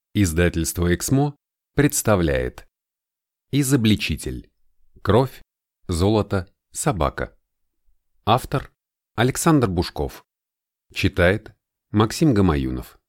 Издательство «Эксмо» представляет Изобличитель. Кровь, золото, собака. Автор Александр Бушков. Читает Максим Гамаюнов.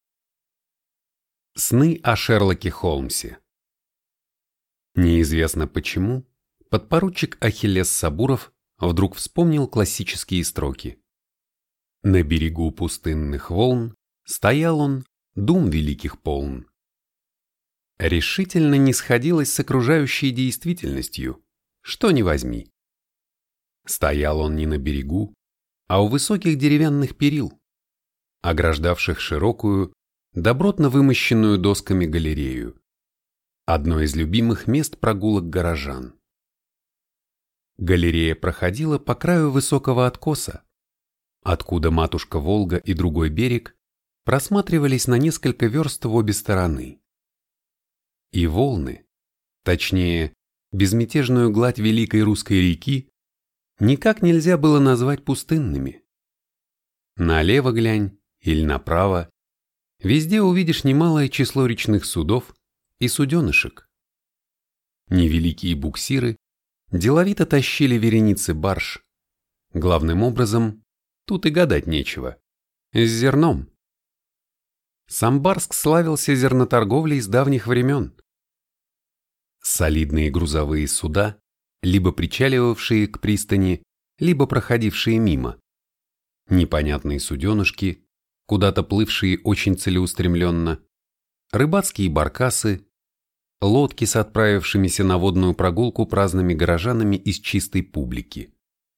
Сны о Шерлоке Холмсе. Неизвестно почему, подпоручик Ахиллес Сабуров вдруг вспомнил классические строки. На берегу пустынных волн стоял он, дум великих полн. Решительно не сходилось с окружающей действительностью, что ни возьми. Стоял он не на берегу, а у высоких деревянных перил, ограждавших широкую, добротно вымощенную досками галерею, одно из любимых мест прогулок горожан. Галерея проходила по краю высокого откоса, откуда матушка Волга и другой берег просматривались на несколько верст в обе стороны. И волны, точнее, безмятежную гладь великой русской реки, никак нельзя было назвать пустынными. Налево глянь или направо, везде увидишь немалое число речных судов и суденышек. Невеликие буксиры деловито тащили вереницы барж. Главным образом, тут и гадать нечего, с зерном. Самбарск славился зерноторговлей с давних времен. Солидные грузовые суда, либо причаливавшие к пристани, либо проходившие мимо. Непонятные суденышки, куда-то плывшие очень целеустремленно, рыбацкие баркасы, лодки с отправившимися на водную прогулку праздными горожанами из чистой публики.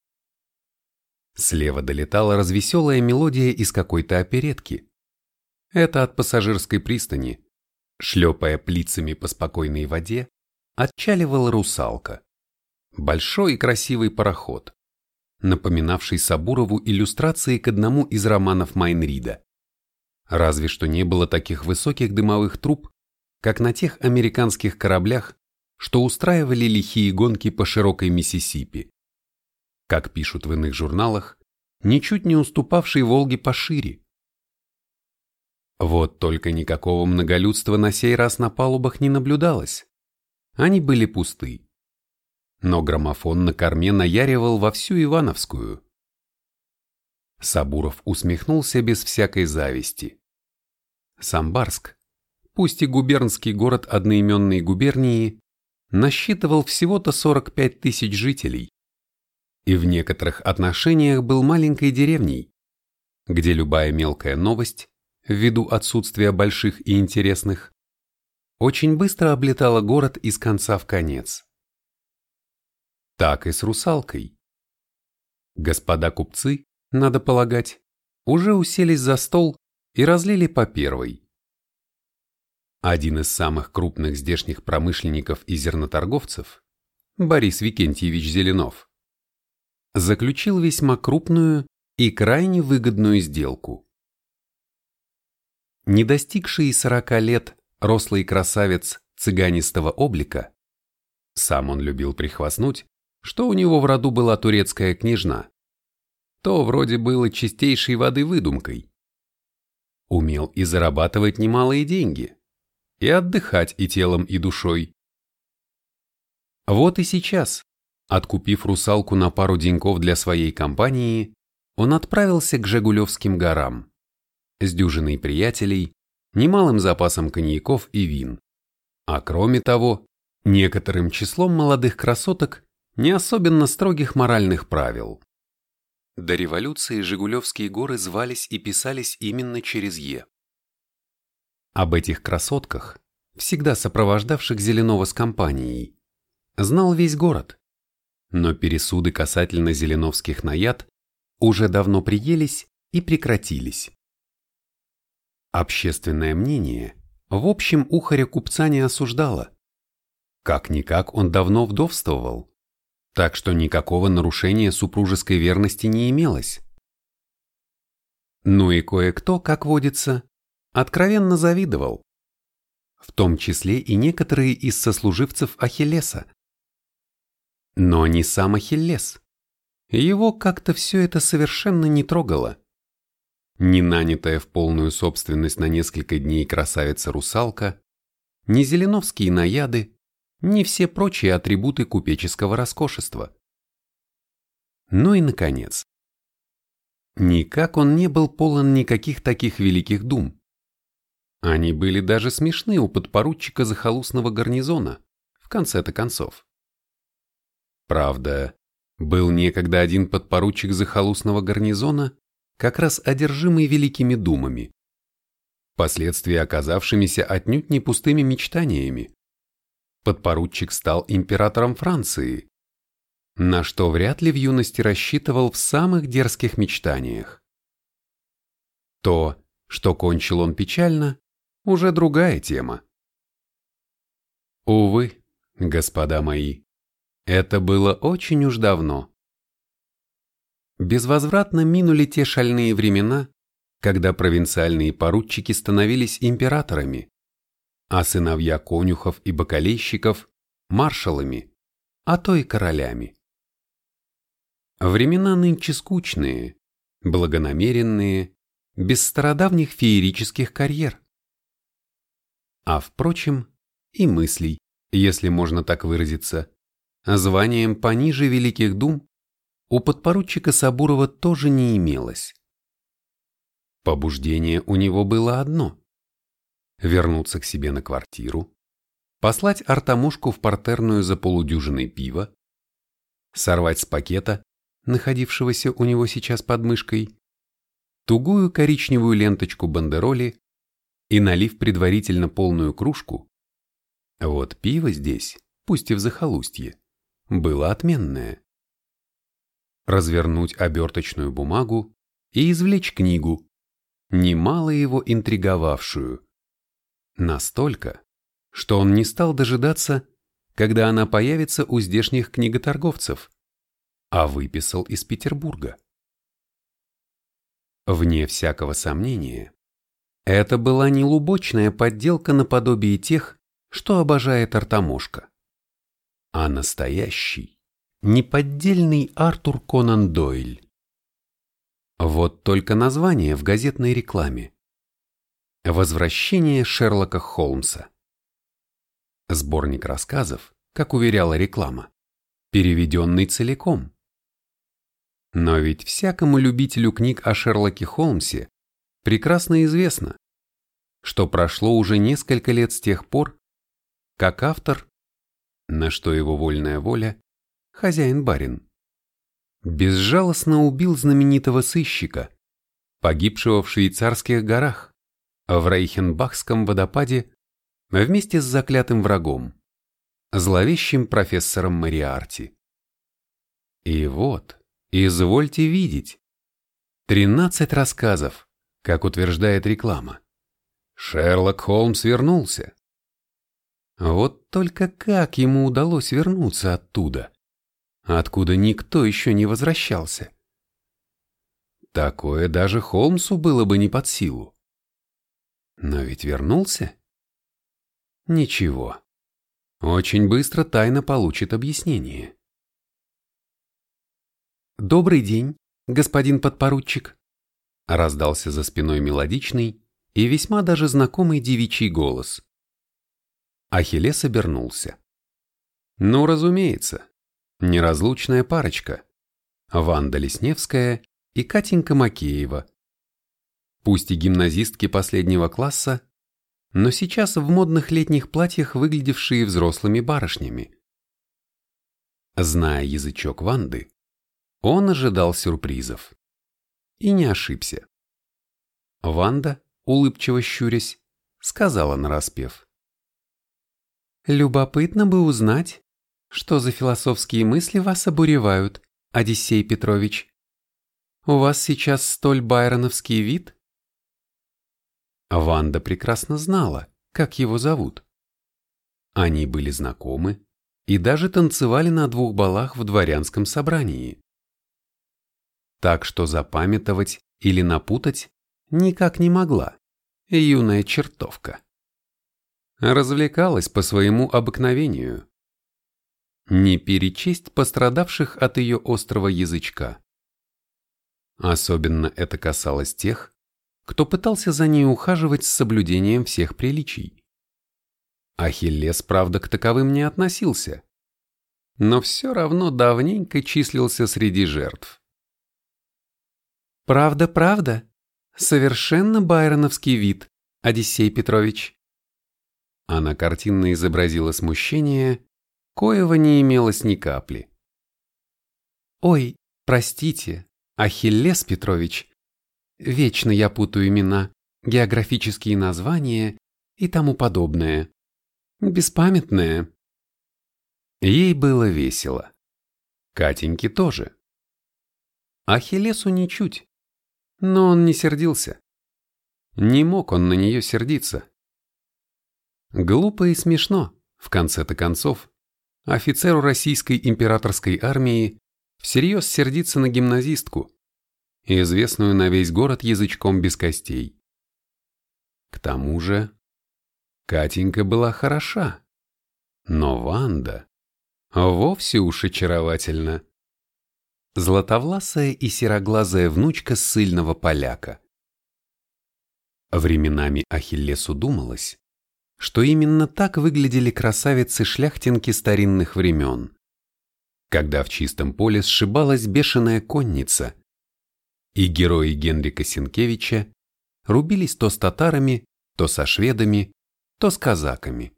Слева долетала развеселая мелодия из какой-то оперетки. Это от пассажирской пристани, шлепая плицами по спокойной воде, отчаливала русалка. Большой и красивый пароход, напоминавший Сабурову иллюстрации к одному из романов Майн-Рида. Разве что не было таких высоких дымовых труб, как на тех американских кораблях, что устраивали лихие гонки по широкой Миссисипи. Как пишут в иных журналах, ничуть не уступавшей Волге пошире. Вот только никакого многолюдства на сей раз на палубах не наблюдалось. Они были пусты. Но граммофон на корме наяривал во всю Ивановскую. Сабуров усмехнулся без всякой зависти. Самбарск, пусть и губернский город одноименной губернии, насчитывал всего-то 45 тысяч жителей и в некоторых отношениях был маленькой деревней, где любая мелкая новость, ввиду отсутствия больших и интересных, очень быстро облетала город из конца в конец. Так и с русалкой. Господа купцы, надо полагать, уже уселись за стол и разлили по первой. Один из самых крупных здешних промышленников и зерноторговцев, Борис Викентьевич Зеленов, заключил весьма крупную и крайне выгодную сделку. Не достигший 40 лет рослый красавец цыганистого облика, сам он любил прихвастнуть, что у него в роду была турецкая княжна, то вроде было чистейшей воды выдумкой. Умел и зарабатывать немалые деньги, и отдыхать и телом, и душой. Вот и сейчас, откупив русалку на пару деньков для своей компании, он отправился к Жигулевским горам с дюжиной приятелей, немалым запасом коньяков и вин, а кроме того, некоторым числом молодых красоток не особенно строгих моральных правил. До революции Жигулевские горы звались и писались именно через «Е». Об этих красотках, всегда сопровождавших Зеленова с компанией, знал весь город, но пересуды касательно зеленовских наяд уже давно приелись и прекратились. Общественное мнение, в общем, ухаря купца не осуждало. Как-никак он давно вдовствовал, так что никакого нарушения супружеской верности не имелось. Ну и кое-кто, как водится, откровенно завидовал, в том числе и некоторые из сослуживцев Ахиллеса. Но не сам Ахиллес. Его как-то все это совершенно не трогало. ни нанятая в полную собственность на несколько дней красавица-русалка, ни зеленовские наяды, ни все прочие атрибуты купеческого роскошества. Ну и наконец. Никак он не был полон никаких таких великих дум. Они были даже смешны у подпоручика захолустного гарнизона, в конце-то концов. Правда, был некогда один подпоручик захолустного гарнизона, как раз одержимый великими думами, впоследствии оказавшимися отнюдь не пустыми мечтаниями. Подпоручик стал императором Франции, на что вряд ли в юности рассчитывал в самых дерзких мечтаниях. То, что кончил он печально, уже другая тема. Увы, господа мои, это было очень уж давно. Безвозвратно минули те шальные времена, когда провинциальные поручики становились императорами, а сыновья конюхов и бакалейщиков – маршалами, а то и королями. Времена нынче скучные, благонамеренные, без стародавних феерических карьер. А впрочем, и мыслей, если можно так выразиться, званием пониже великих дум у подпоручика Сабурова тоже не имелось. Побуждение у него было одно – вернуться к себе на квартиру, послать Артамушку в партерную за полудюжиной пива, сорвать с пакета, находившегося у него сейчас под мышкой, тугую коричневую ленточку бандероли и, налив предварительно полную кружку, вот пиво здесь, пусть и в захолустье, было отменное. Развернуть оберточную бумагу и извлечь книгу, немало его интриговавшую. Настолько, что он не стал дожидаться, когда она появится у здешних книготорговцев, а выписал из Петербурга. Вне всякого сомнения, это была не лубочная подделка наподобие тех, что обожает Артамошка, а настоящий, неподдельный Артур Конан Дойль. Вот только название в газетной рекламе. «Возвращение Шерлока Холмса». Сборник рассказов, как уверяла реклама, переведенный целиком. Но ведь всякому любителю книг о Шерлоке Холмсе прекрасно известно, что прошло уже несколько лет с тех пор, как автор, на что его вольная воля, хозяин-барин, безжалостно убил знаменитого сыщика, погибшего в швейцарских горах, в Рейхенбахском водопаде вместе с заклятым врагом, зловещим профессором Мориарти. И вот, извольте видеть, 13 рассказов, как утверждает реклама. Шерлок Холмс вернулся. Вот только как ему удалось вернуться оттуда, откуда никто еще не возвращался? Такое даже Холмсу было бы не под силу. Но ведь вернулся? Ничего. Очень быстро тайна получит объяснение. «Добрый день, господин подпоручик», — раздался за спиной мелодичный и весьма даже знакомый девичий голос. Ахиллес обернулся. Ну, разумеется, неразлучная парочка. Ванда Лесневская и Катенька Макеева. Пусть и гимназистки последнего класса, но сейчас в модных летних платьях выглядевшие взрослыми барышнями. Зная язычок Ванды, он ожидал сюрпризов. И не ошибся. Ванда, улыбчиво щурясь, сказала нараспев: «Любопытно бы узнать, что за философские мысли вас обуревают, Одиссей Петрович. У вас сейчас столь байроновский вид?» Ванда прекрасно знала, как его зовут. Они были знакомы и даже танцевали на 2 балах в дворянском собрании. Так что запамятовать или напутать никак не могла юная чертовка. Развлекалась по своему обыкновению. Не перечесть пострадавших от ее острого язычка. Особенно это касалось тех, кто пытался за ней ухаживать с соблюдением всех приличий. Ахиллес, правда, к таковым не относился, но все равно давненько числился среди жертв. «Правда, правда. Совершенно байроновский вид, Одиссей Петрович». Она картинно изобразила смущение, коего не имелось ни капли. «Ой, простите, Ахиллес Петрович. Вечно я путаю имена, географические названия и тому подобное. Беспамятное». Ей было весело. Катеньке тоже. Ахиллесу ничуть. Но он не сердился. Не мог он на нее сердиться. Глупо и смешно, в конце-то концов, офицеру российской императорской армии всерьез сердиться на гимназистку, известную на весь город язычком без костей. К тому же, Катенька была хороша, но Ванда вовсе уж очаровательна. Златовласая и сероглазая внучка ссыльного поляка. Временами Ахиллесу думалось, что именно так выглядели красавицы-шляхтинки старинных времен, когда в чистом поле сшибалась бешеная конница, и герои Генрика Сенкевича рубились то с татарами, то со шведами, то с казаками.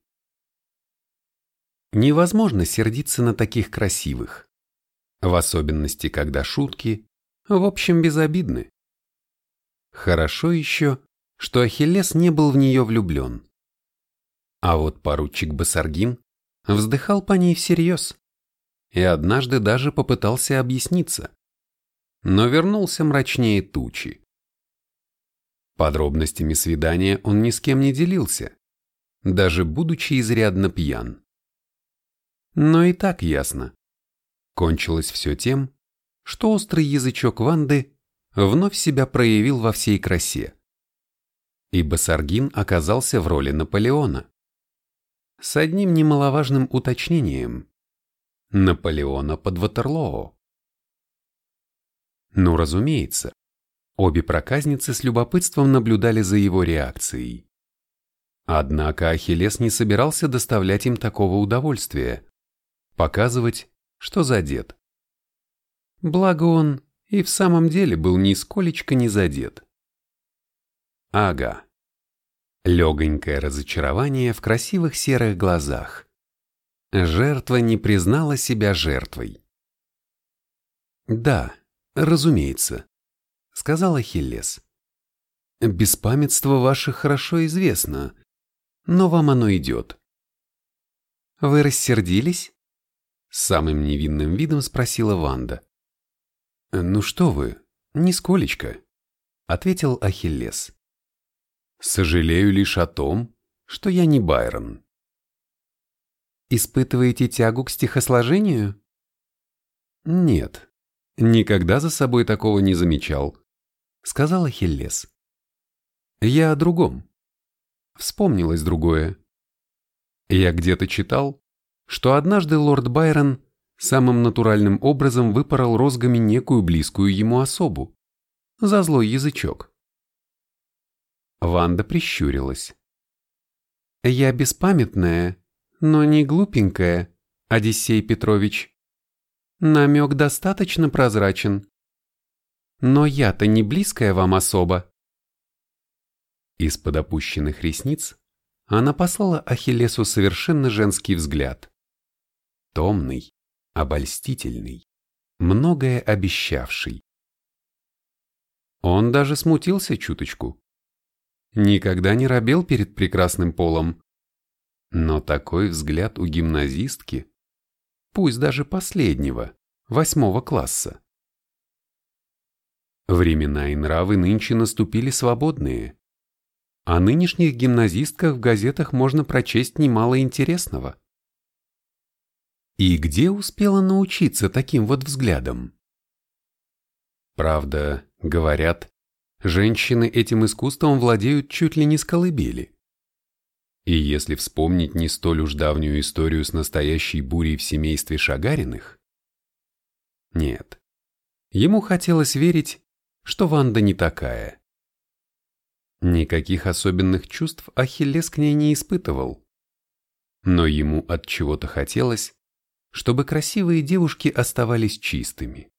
Невозможно сердиться на таких красивых, в особенности, когда шутки, в общем, безобидны. Хорошо еще, что Ахиллес не был в нее влюблен. А вот поручик Басаргин вздыхал по ней всерьез и однажды даже попытался объясниться, но вернулся мрачнее тучи. Подробностями свидания он ни с кем не делился, даже будучи изрядно пьян. Но и так ясно. Кончилось все тем, что острый язычок Ванды вновь себя проявил во всей красе. И Басаргин оказался в роли Наполеона. С одним немаловажным уточнением. Наполеона под Ватерлоо. Ну, разумеется, обе проказницы с любопытством наблюдали за его реакцией. Однако Ахиллес не собирался доставлять им такого удовольствия, показывать, что задет. Благо он и в самом деле был нисколечко не задет. Ага. Легонькое разочарование в красивых серых глазах. Жертва не признала себя жертвой. «Да, разумеется», — сказал Ахиллес. «Беспамятство ваше хорошо известно, но вам оно идет». «Вы рассердились?» — с самым невинным видом спросила Ванда. «Ну что вы, нисколечко», — ответил Ахиллес. «Сожалею лишь о том, что я не Байрон». «Испытываете тягу к стихосложению?» «Нет, никогда за собой такого не замечал», — сказал Ахиллес. «Я о другом. Вспомнилось другое. Я где-то читал, что однажды лорд Байрон самым натуральным образом выпорол розгами некую близкую ему особу за злой язычок». Ванда прищурилась. «Я беспамятная, но не глупенькая, Одиссей Петрович. Намек достаточно прозрачен. Но я-то не близкая вам особа». Из-под опущенных ресниц она послала Ахиллесу совершенно женский взгляд. Томный, обольстительный, многое обещавший. Он даже смутился чуточку. Никогда не робел перед прекрасным полом. Но такой взгляд у гимназистки, пусть даже последнего, 8 класса. Времена и нравы нынче наступили свободные. О нынешних гимназистках в газетах можно прочесть немало интересного. И где успела научиться таким вот взглядом? Правда, говорят, женщины этим искусством владеют чуть ли не с колыбели. И если вспомнить не столь уж давнюю историю с настоящей бурей в семействе Шагариных, нет, ему хотелось верить, что Ванда не такая. Никаких особенных чувств Ахиллес к ней не испытывал. Но ему от чего-то хотелось, чтобы красивые девушки оставались чистыми.